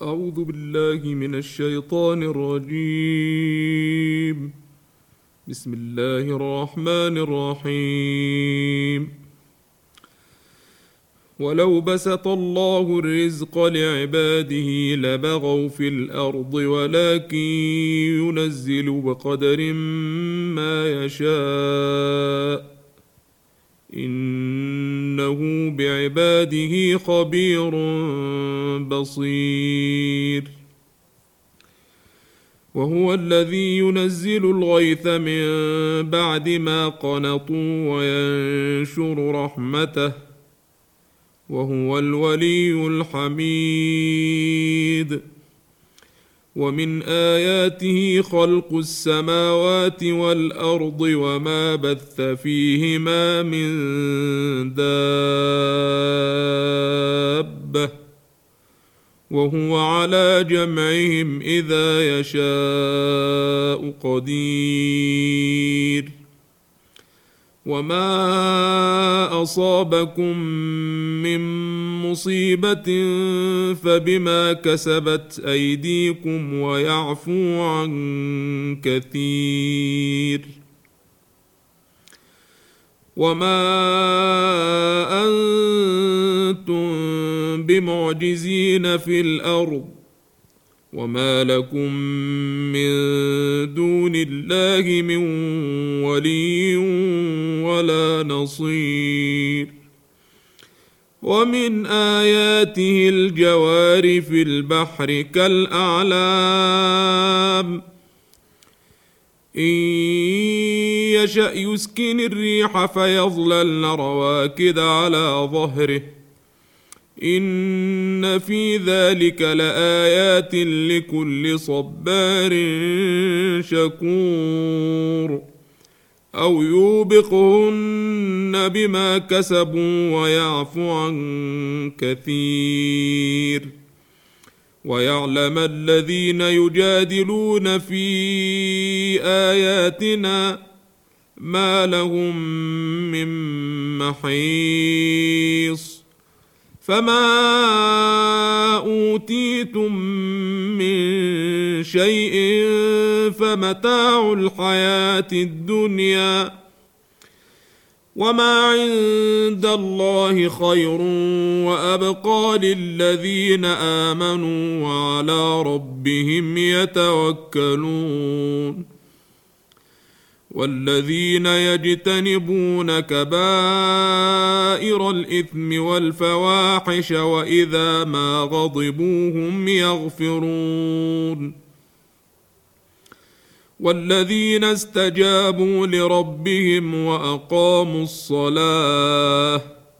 أعوذ بالله من الشيطان الرجيم. بسم الله الرحمن الرحيم. ولو بسط الله الرزق لعباده لبغوا في الأرض ولكن ينزل بقدر ما يشاء إنه بعباده خبير بصير. وهو الذي ينزل الغيث من بعد ما قنطوا وينشر رحمته وهو الولي الحميد. ومن آياته خلق السماوات والأرض وما بث فيهما من دابة وهو على جمعهم إذا يشاء قدير. وما أصابكم من مصيبة فبما كسبت أيديكم ويعفو عن كثير. وما أنتم بمعجزين في الأرض وما لكم من دون الله من ولي ولا نصير. ومن آياته الجوار في البحر كالأعلام إن يشأ يسكن الريح فيظللن رواكد على ظهره إن في ذلك لآيات لكل صبار شكور. أو يوبقهن بما كسبوا ويعفو عن كثير. ويعلم الذين يجادلون في آياتنا ما لهم من محيص. فما أوتيتم من شيء فمتاع الحياة الدنيا وما عند الله خير وأبقى للذين آمنوا وعلى ربهم يتوكلون. والذين يجتنبون كبائر الإثم والفواحش وإذا ما غضبوا هم يغفرون. والذين استجابوا لربهم وأقاموا الصلاة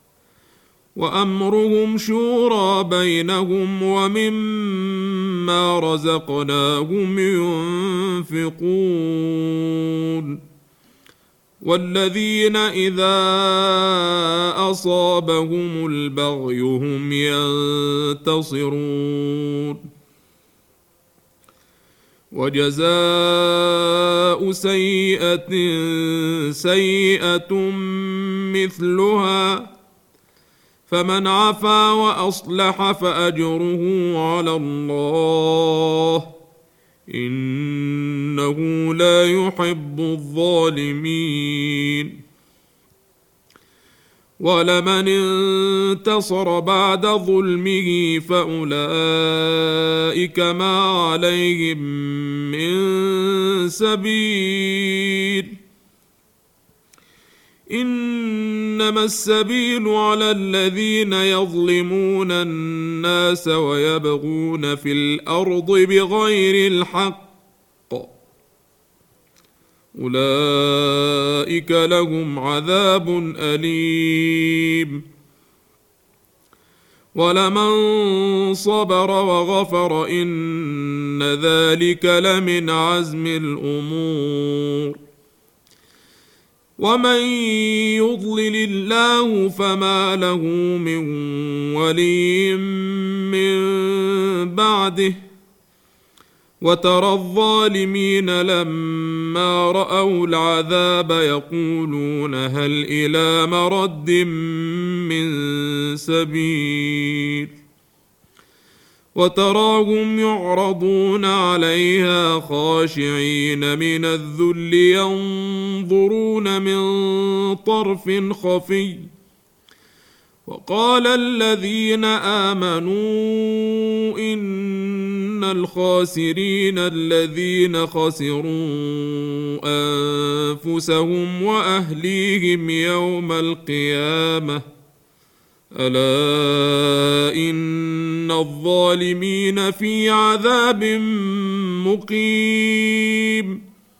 وأمرهم شورى بينهم ومما رزقناهم ينفقون. والذين إذا أصابهم البغي هم ينتصرون. وجزاء سيئة سيئة مثلها فمن عفا وأصلح فأجره على الله إنه لا يحب الظالمين. ولمن انتصر بعد ظلمه فأولئك ما عليهم من سبيل إنما السبيل على الذين يظلمون الناس ويبغون في الأرض بغير الحق أولئك لهم عذاب أليم. ولمن صبر وغفر إن ذلك لمن عزم الأمور. ومن يضلل الله فما له من ولي من بعده وترى الظالمين لما رأوا العذاب يقولون هل إلى مرد من سبيل وتراهم يعرضون عليها خاشعين من الذل ينظرون من طرف خفي. وقال الذين آمنوا إن الخاسرين الذين خسروا أنفسهم وأهليهم يوم القيامة ألا إن الظالمين في عذاب مقيم.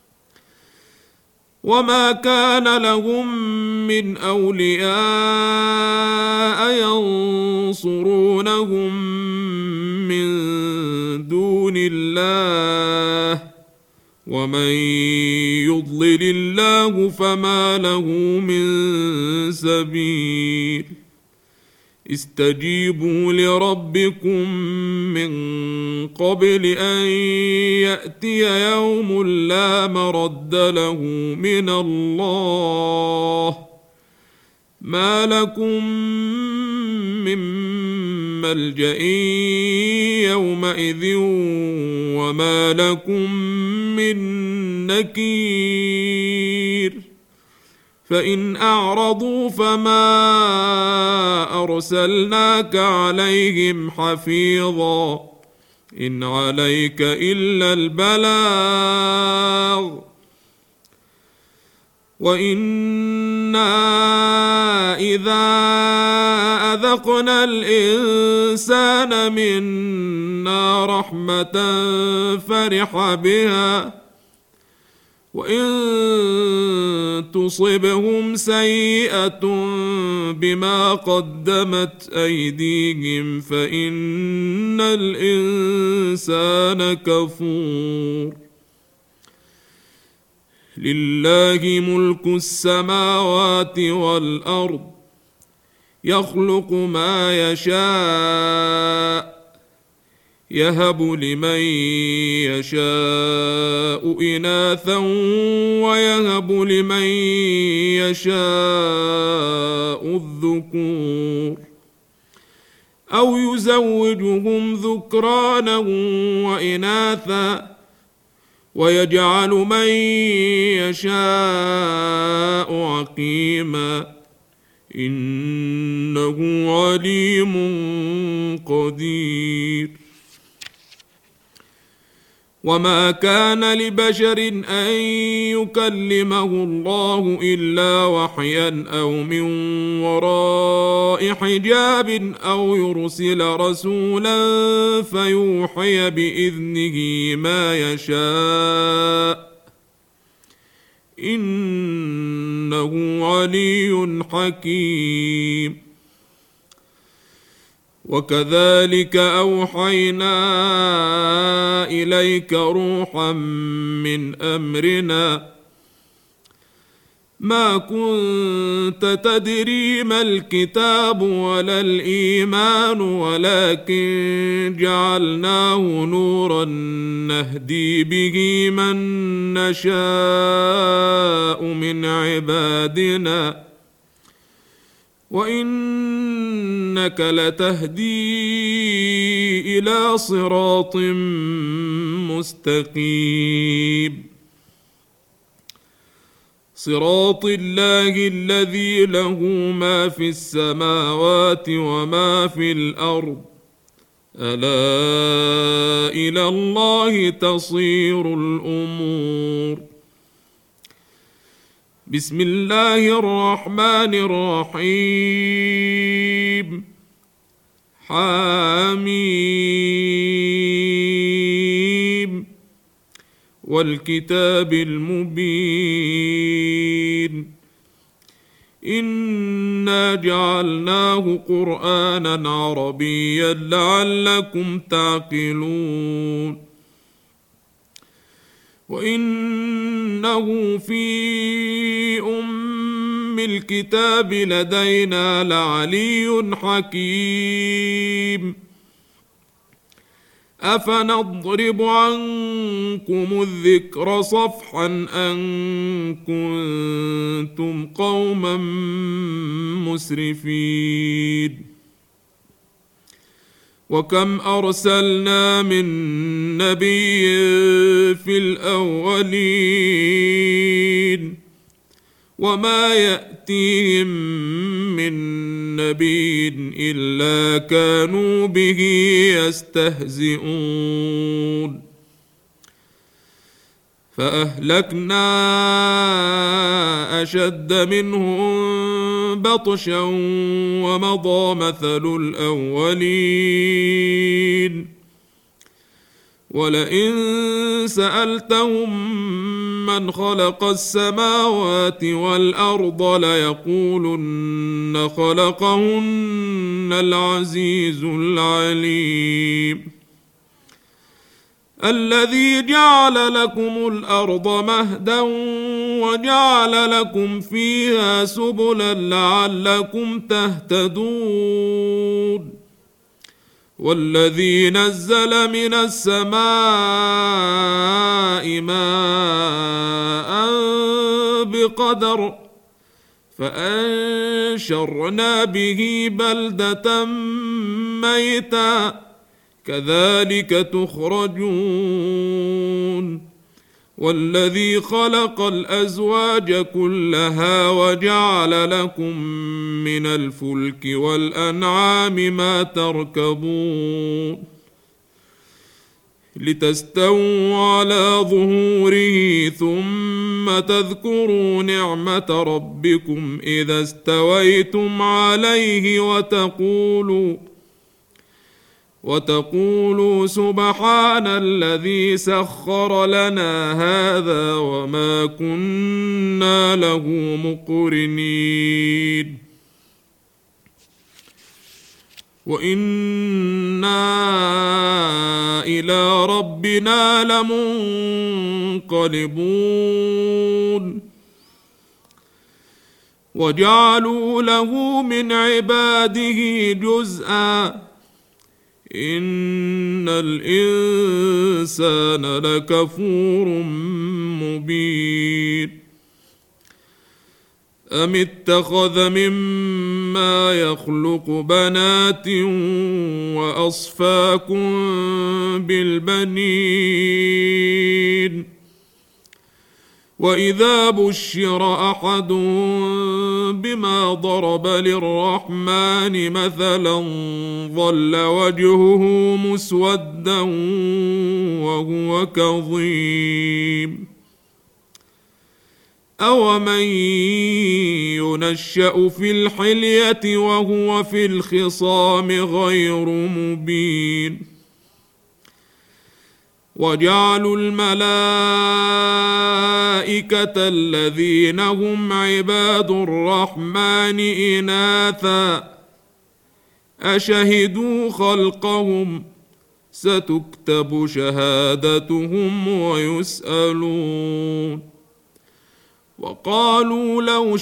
وما كان لهم من أولياء ينصرونهم من دون الله ومن يضلل الله فما له من سبيل. استجيبوا لربكم من قبل أن يأتي يوم لا مرد له من الله ما لكم من ملجأ يومئذ وما لكم من نكير. فإن أعرضوا فما أرسلناك عليهم حفيظا إن عليك إلا البلاغ وإنا إذا أذقنا الإنسان منا رحمة فرح بها وإن تصبهم سيئة بما قدمت أيديهم فإن الإنسان كفور. لله ملك السماوات والأرض يخلق ما يشاء يهب لمن يشاء إناثا ويهب لمن يشاء الذكور أو يزوجهم ذكرانا وإناثا ويجعل من يشاء عقيما إنه عليم قدير. وما كان لبشر أن يكلمه الله إلا وحيا أو من وراء حجاب أو يرسل رسولا فيوحي بإذنه ما يشاء إنه علي حكيم. وكذلك أوحينا إليك روحا من أمرنا ما كنت تدري ما الكتاب ولا الإيمان ولكن جعلناه نورا نهدي به من نشاء من عبادنا وإنك لتهدي إلى صراط مستقيم. صراط الله الذي له ما في السماوات وما في الأرض ألا إلى الله تصير الأمور. بسم الله الرحمن الرحيم حميم والكتاب المبين إنا جعلناه قرآنا عربيا لعلكم تعقلون. وإنه في أم الكتاب لدينا لعلي حكيم. أفنضرب عنكم الذكر صفحا أن كنتم قوما مسرفين. وكم أرسلنا من نبي في الأولين وما يأتيهم من نبي إلا كانوا به يستهزئون فأهلكنا أشد منهم بطشا ومضى مثل الأولين ولئن سألتهم من خلق السماوات والأرض ليقولن خلقهن العزيز العليم الذي جعل لكم الأرض مهدا وجعل لكم فيها سبلا لعلكم تهتدون والذي نزل من السماء ماء بقدر فأنشرنا به بلدة ميتا كذلك تخرجون والذي خلق الأزواج كلها وجعل لكم من الفلك والأنعام ما تركبون لتستووا على ظهوره ثم تذكروا نعمة ربكم إذا استويتم عليه وتقولوا سبحان الذي سخر لنا هذا وما كنا له مقرنين وإنا إلى ربنا لمنقلبون وجعلوا له من عباده جزءا إن الإنسان لكفور مبين أم اتخذ مما يخلق بنات وأصفاكم بالبنين وإذا بشر أحد بما ضرب للرحمن مثلا ظل وجهه مسودا وهو كظيم أومن ينشأ في الحلية وهو في الخصام غير مبين وجعلوا الملائكة الذين هم عباد الرحمن إناثا أشهدوا خلقهم ستكتب شهادتهم ويسألون وقالوا لو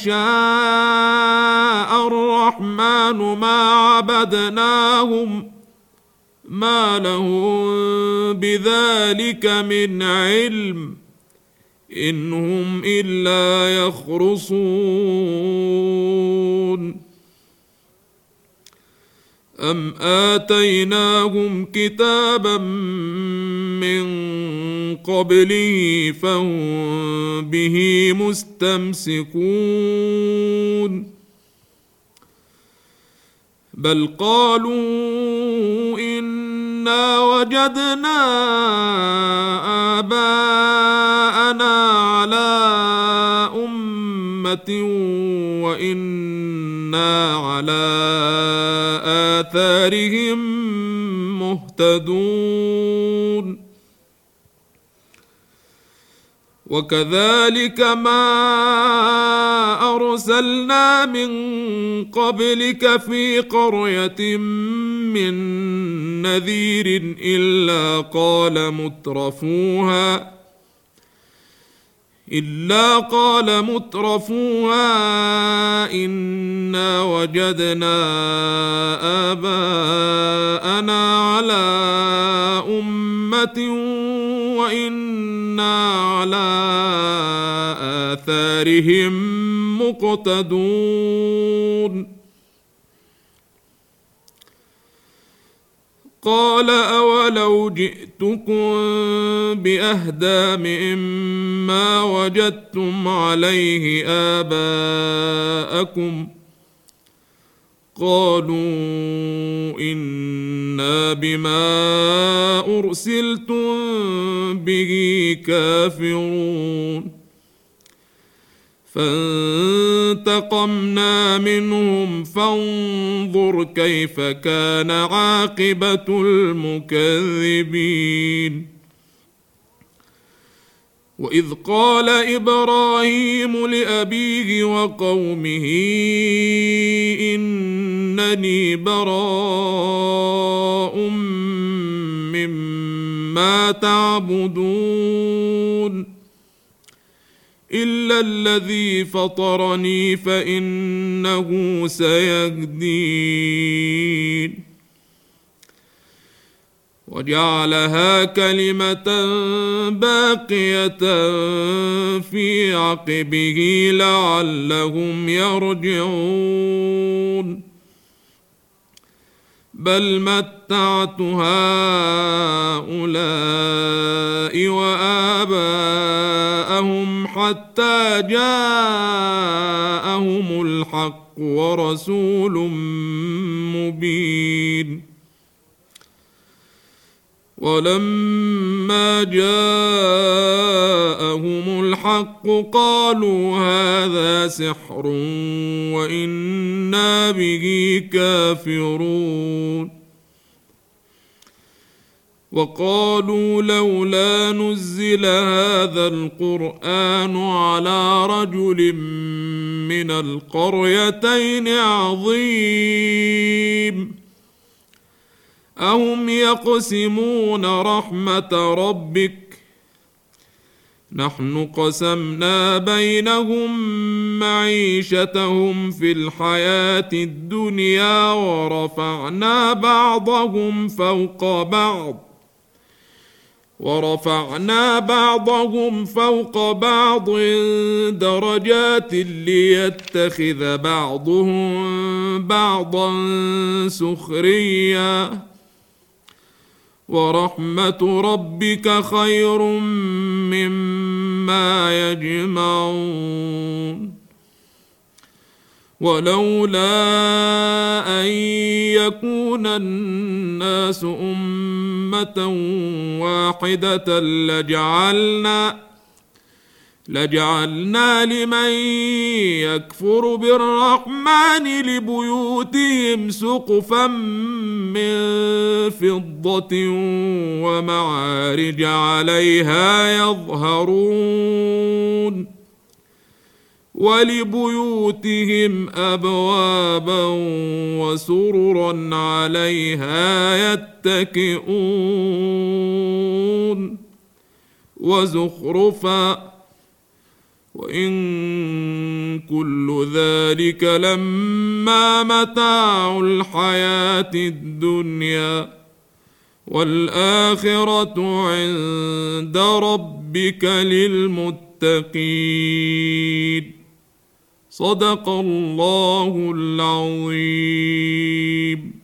شاء الرحمن ما عبدناهم ما لهم بذلك من علم إن هم إلا يخرصون أم آتيناهم كتابا من قبله فهم به مستمسكون بل قالوا إنا وجدنا آباءنا على أمة وإنا على آثارهم مهتدون وكذلك ما أرسلنا من قبلك في قرية من نذير إلا قال مترفوها إنا وجدنا آباءنا على أمة وإنا على آثارهم مقتدون قال أولو جئتكم بأهدى مما وجدتم عليه آباءكم قالوا إنا بما أرسلتم به كافرون فانتقمنا منهم فانظر كيف كان عاقبة المكذبين وإذ قال إبراهيم لأبيه وقومه إنني براء مما تعبدون إلا الذي فطرني فإنه سيهدين وجعلها كلمة باقية في عقبه لعلهم يرجعون بل متعت هؤلاء وآباءهم حتى جاءهم الحق ورسول مبين ولما جاءهم الحق قالوا هذا سحر وإنا به كافرون وقالوا لولا نزل هذا القرآن على رجل من القريتين عظيم أهم يقسمون رحمة ربك نحن قسمنا بينهم معيشتهم في الحياة الدنيا ورفعنا بعضهم فوق بعض درجات ليتخذ بعضهم بعضا سخريا ورحمة ربك خير مما يجمعون ولولا أن يكون الناس أمة واحدة لجعلنا لمن يكفر بالرحمن لبيوتهم سقفا من فضة ومعارج عليها يظهرون ولبيوتهم أبوابا وسررا عليها يتكئون وزخرفا وإن كل ذلك لما متاع الحياة الدنيا والآخرة عند ربك للمتقين صدق الله العظيم.